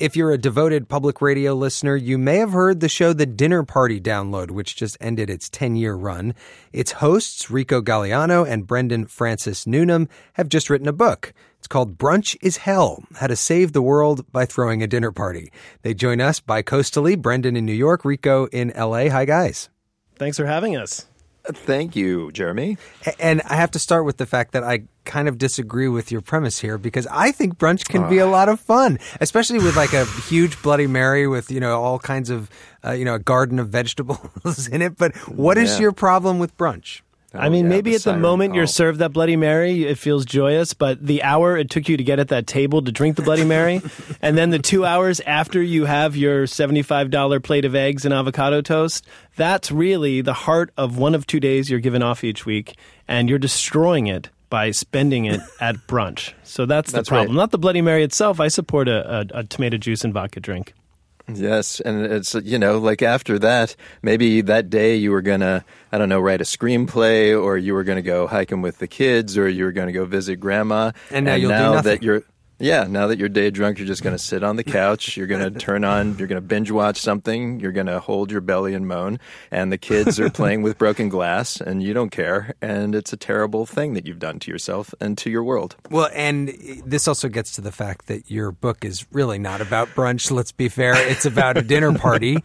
If you're a devoted public radio listener, you may have heard the show The Dinner Party Download, which just ended its 10-year run. Its hosts, Rico Galliano and Brendan Francis Newnham, have just written a book. It's called Brunch is Hell, How to Save the World by Throwing a Dinner Party. They join us bi-coastally, Brendan in New York, Rico in L.A. Hi, guys. Thanks for having us. Thank you, Jeremy. And I have to start with the fact that I kind of disagree with your premise here, because I think brunch can be a lot of fun, especially with like a huge Bloody Mary with, all kinds of, a garden of vegetables in it. But what is your problem with brunch? Maybe at the moment you're served that Bloody Mary, it feels joyous, but the hour it took you to get at that table to drink the Bloody Mary, and then the 2 hours after you have your $75 plate of eggs and avocado toast, that's really the heart of one of 2 days you're given off each week, and you're destroying it by spending it at brunch. So that's the problem. Right. Not the Bloody Mary itself. I support a tomato juice and vodka drink. Yes, and it's, like after that, maybe that day you were going to, write a screenplay, or you were going to go hiking with the kids, or you were going to go visit grandma. And now you'll do nothing. Now that you're day drunk, you're just going to sit on the couch, you're going to you're going to binge watch something, you're going to hold your belly and moan, and the kids are playing with broken glass, and you don't care, and it's a terrible thing that you've done to yourself and to your world. Well, and this also gets to the fact that your book is really not about brunch, let's be fair. It's about a dinner party,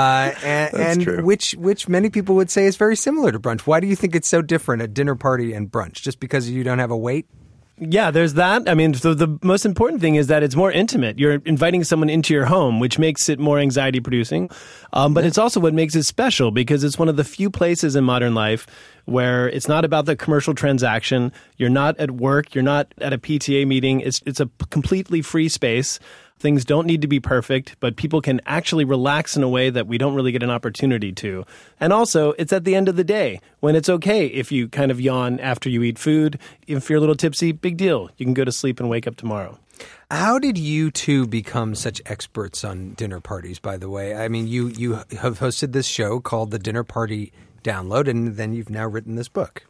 and true. which many people would say is very similar to brunch. Why do you think it's so different, a dinner party and brunch? Just because you don't have a wait? Yeah, there's that. So the most important thing is that it's more intimate. You're inviting someone into your home, which makes it more anxiety-producing. But it's also what makes it special, because it's one of the few places in modern life where it's not about the commercial transaction. You're not at work. You're not at a PTA meeting. It's a completely free space. Things don't need to be perfect, but people can actually relax in a way that we don't really get an opportunity to. And also, it's at the end of the day, when it's okay if you kind of yawn after you eat food. If you're a little tipsy, big deal. You can go to sleep and wake up tomorrow. How did you two become such experts on dinner parties, by the way? You have hosted this show called The Dinner Party Download, and then you've now written this book.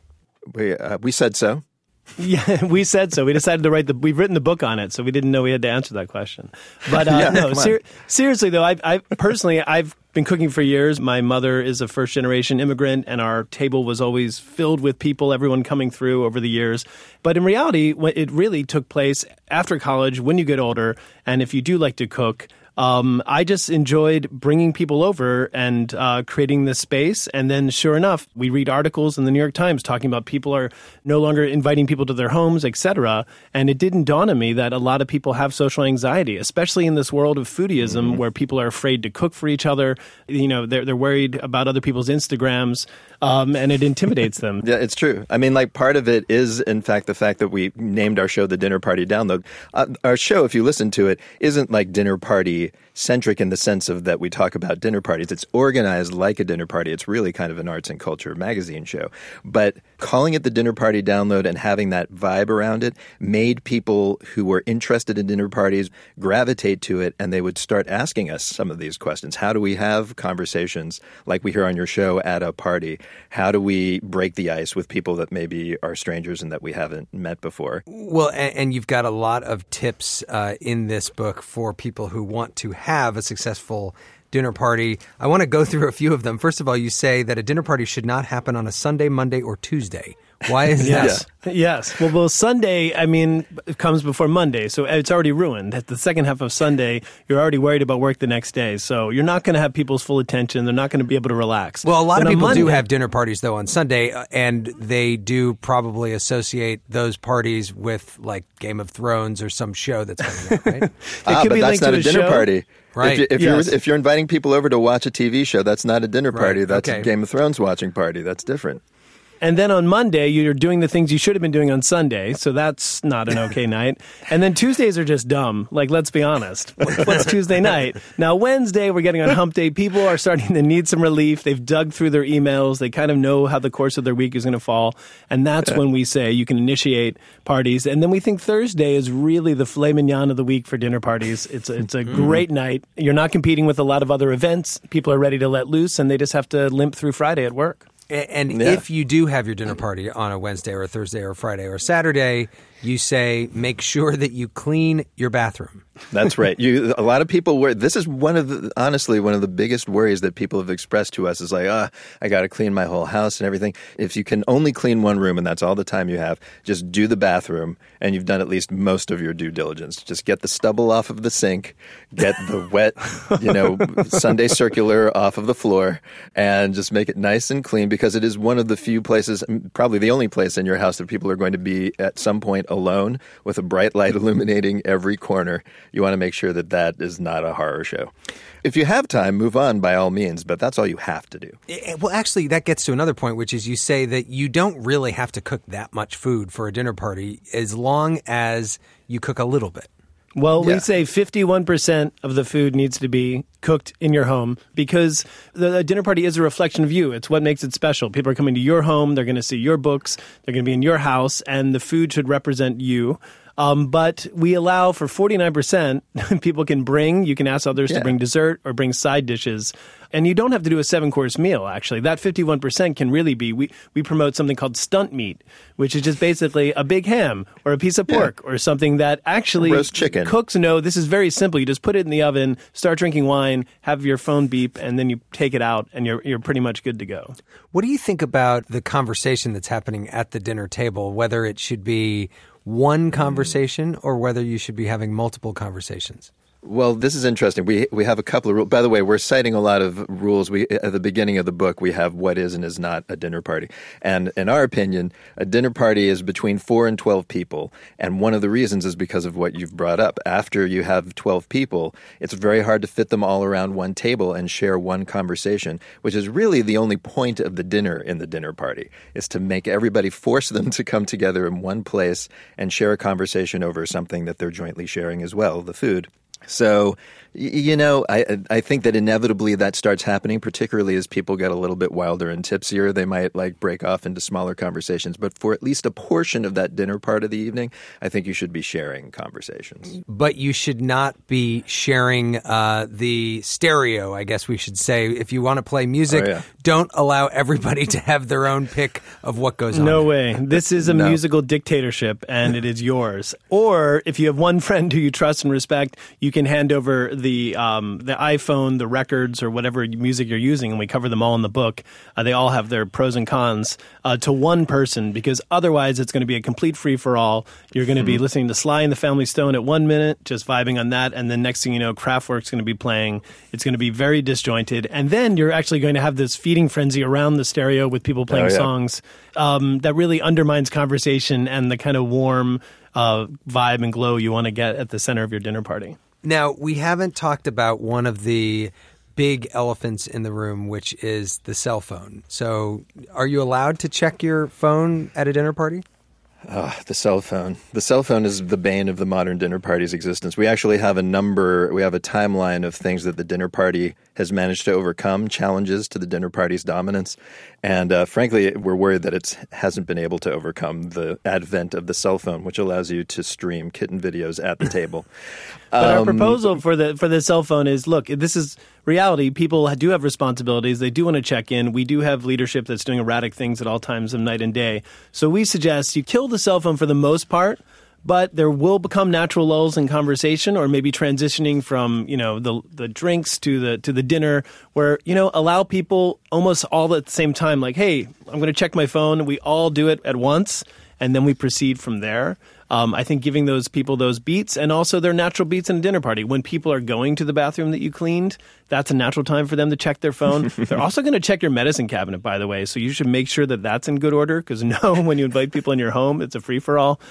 We said so. Yeah, we said so. We decided to we've written the book on it, so we didn't know we had to answer that question. But seriously though, I've been cooking for years. My mother is a first-generation immigrant, and our table was always filled with people, everyone coming through over the years. But in reality, it really took place after college, when you get older, and if you do like to cook, I just enjoyed bringing people over and creating this space. And then sure enough, we read articles in the New York Times talking about people are no longer inviting people to their homes, etc. And it didn't dawn on me that a lot of people have social anxiety, especially in this world of foodieism where people are afraid to cook for each other. They're worried about other people's Instagrams, and it intimidates them. Yeah, it's true. Part of it is, in fact, the fact that we named our show The Dinner Party Download. Our show, if you listen to it, isn't like dinner party centric in the sense of that we talk about dinner parties. It's organized like a dinner party. It's really kind of an arts and culture magazine show. But calling it The Dinner Party Download and having that vibe around it made people who were interested in dinner parties gravitate to it, and they would start asking us some of these questions. How do we have conversations like we hear on your show at a party? How do we break the ice with people that maybe are strangers and that we haven't met before? Well, and you've got a lot of tips in this book for people who want to have a successful dinner party. I want to go through a few of them. First of all, you say that a dinner party should not happen on a Sunday, Monday, or Tuesday. Why is that? Yes. Well, Sunday, it comes before Monday, so it's already ruined. At the second half of Sunday, you're already worried about work the next day, so you're not going to have people's full attention. They're not going to be able to relax. Well, a lot of people do have dinner parties, though, on Sunday, and they do probably associate those parties with, like, Game of Thrones or some show that's coming up, right? But that's not a dinner party. Right. If you're inviting people over to watch a TV show, that's not a dinner party. That's a Game of Thrones watching party. That's different. And then on Monday, you're doing the things you should have been doing on Sunday, so that's not an okay night. And then Tuesdays are just dumb. Like, let's be honest. What's Tuesday night? Now, Wednesday, we're getting on hump day. People are starting to need some relief. They've dug through their emails. They kind of know how the course of their week is going to fall. And that's when we say you can initiate parties. And then we think Thursday is really the filet mignon of the week for dinner parties. It's a great night. You're not competing with a lot of other events. People are ready to let loose, and they just have to limp through Friday at work. And if you do have your dinner party on a Wednesday or a Thursday or a Friday or a Saturday, you say, make sure that you clean your bathroom. That's right. A lot of people this is honestly one of the biggest worries that people have expressed to us is like, I got to clean my whole house and everything. If you can only clean one room and that's all the time you have, just do the bathroom and you've done at least most of your due diligence. Just get the stubble off of the sink, get the wet, Sunday circular off of the floor, and just make it nice and clean, because it is one of the few places, probably the only place in your house, that people are going to be at some point alone with a bright light illuminating every corner. You want to make sure that that is not a horror show. If you have time, move on by all means, but that's all you have to do. Well, actually, that gets to another point, which is you say that you don't really have to cook that much food for a dinner party as long as you cook a little bit. Well, we say 51% of the food needs to be cooked in your home, because the dinner party is a reflection of you. It's what makes it special. People are coming to your home. They're going to see your books. They're going to be in your house, and the food should represent you. But we allow for 49% people can bring. You can ask others to bring dessert or bring side dishes. And you don't have to do a 7-course meal, actually. That 51% can really be, we promote something called stunt meat, which is just basically a big ham or a piece of pork or something that actually roast chicken. Cooks know this is very simple. You just put it in the oven, start drinking wine, have your phone beep, and then you take it out, and you're pretty much good to go. What do you think about the conversation that's happening at the dinner table, whether it should be one conversation or whether you should be having multiple conversations? Well, this is interesting. We have a couple of rules. By the way, we're citing a lot of rules. At the beginning of the book, we have what is and is not a dinner party. And in our opinion, a dinner party is between 4 and 12 people. And one of the reasons is because of what you've brought up. After you have 12 people, it's very hard to fit them all around one table and share one conversation, which is really the only point of the dinner in the dinner party, is to make everybody, force them to come together in one place and share a conversation over something that they're jointly sharing as well, the food. So, I think that inevitably that starts happening, particularly as people get a little bit wilder and tipsier. They might break off into smaller conversations. But for at least a portion of that dinner part of the evening, I think you should be sharing conversations. But you should not be sharing the stereo, I guess we should say. If you want to play music, don't allow everybody to have their own pick of what goes on. No way. This is a musical dictatorship, and it is yours. Or if you have one friend who you trust and respect, you can hand over the iPhone, the records, or whatever music you're using, and we cover them all in the book. They all have their pros and cons to one person, because otherwise it's going to be a complete free-for-all. You're going to be listening to Sly and the Family Stone at 1 minute, just vibing on that, and then next thing you know, Kraftwerk's going to be playing. It's going to be very disjointed, and then you're actually going to have this feeding frenzy around the stereo with people playing songs that really undermines conversation and the kind of warm vibe and glow you want to get at the center of your dinner party. Now, we haven't talked about one of the big elephants in the room, which is the cell phone. So are you allowed to check your phone at a dinner party? The cell phone. The cell phone is the bane of the modern dinner party's existence. We actually have a timeline of things that the dinner party has managed to overcome, challenges to the dinner party's dominance. And frankly, we're worried that it hasn't been able to overcome the advent of the cell phone, which allows you to stream kitten videos at the table. But our proposal for the cell phone is, look, this is reality. People do have responsibilities. They do want to check in. We do have leadership that's doing erratic things at all times of night and day. So we suggest you kill the cell phone for the most part, but there will become natural lulls in conversation, or maybe transitioning from, the drinks to the dinner, where, allow people almost all at the same time, like, hey, I'm going to check my phone. We all do it at once, and then we proceed from there. I think giving those people those beats, and also their natural beats in a dinner party. When people are going to the bathroom that you cleaned, that's a natural time for them to check their phone. They're also going to check your medicine cabinet, by the way. So you should make sure that that's in good order, because when you invite people in your home, it's a free-for-all.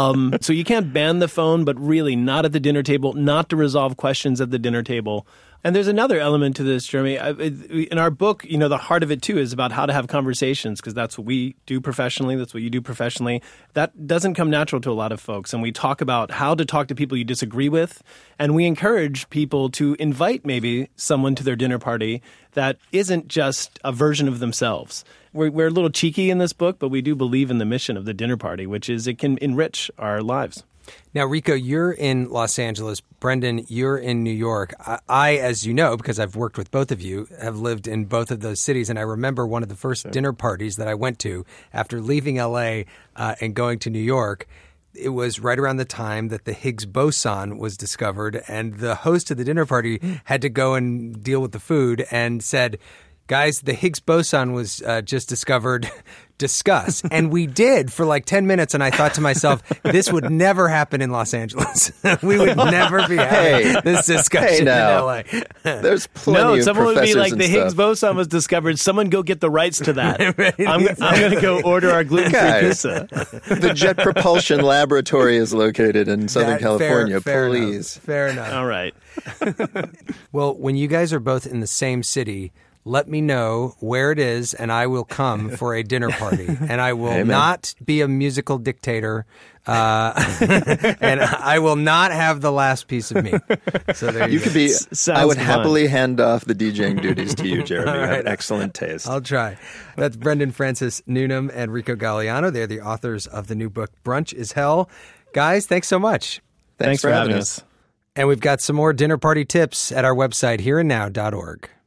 So you can't ban the phone, but really not at the dinner table, not to resolve questions at the dinner table. And there's another element to this, Jeremy. In our book, the heart of it, too, is about how to have conversations, because that's what we do professionally. That's what you do professionally. That doesn't come natural to a lot of folks. And we talk about how to talk to people you disagree with. And we encourage people to invite maybe someone to their dinner party that isn't just a version of themselves. We're a little cheeky in this book, but we do believe in the mission of the dinner party, which is it can enrich our lives. Now, Rico, you're in Los Angeles. Brendan, you're in New York. I, as you know, because I've worked with both of you, have lived in both of those cities. And I remember one of the first dinner parties that I went to after leaving L.A. And going to New York. it was right around the time that the Higgs boson was discovered, and the host of the dinner party had to go and deal with the food and said, guys, the Higgs boson was just discovered. Discuss. And we did for like 10 minutes. And I thought to myself, this would never happen in Los Angeles. We would never be having this discussion in LA. There's plenty of someone would be like, the stuff. Higgs boson was discovered. Someone go get the rights to that. I'm going to go order our gluten-free pizza. The Jet Propulsion Laboratory is located in Southern California. Please. Fair enough. All right. Well, when you guys are both in the same city, let me know where it is, and I will come for a dinner party. And I will not be a musical dictator, and I will not have the last piece of meat. So there you go. Could be. I would fun. happily hand off the DJing duties to you, Jeremy. You right. have excellent taste. I'll try. That's Brendan Francis Newnam and Rico Galliano. They're the authors of the new book, Brunch is Hell. Guys, thanks so much. Thanks for having us. And we've got some more dinner party tips at our website, hereandnow.org.